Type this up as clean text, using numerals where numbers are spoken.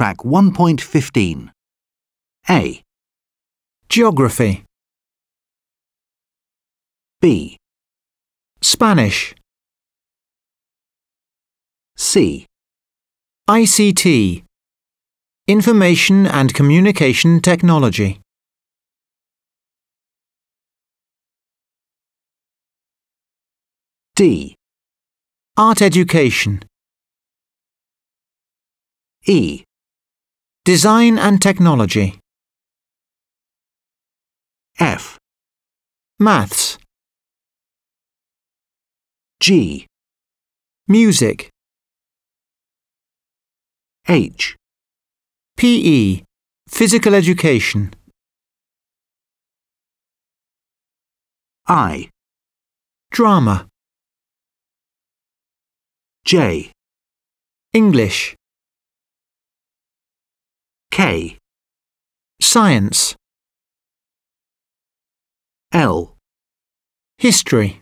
Track 1.15. A. Geography. B. Spanish. C. ICT. Information and Communication Technology. D. Art Education. E. Design and Technology. F. Maths. G. Music. H. PE. Physical Education. I. Drama. J. English. K. Science. L. History.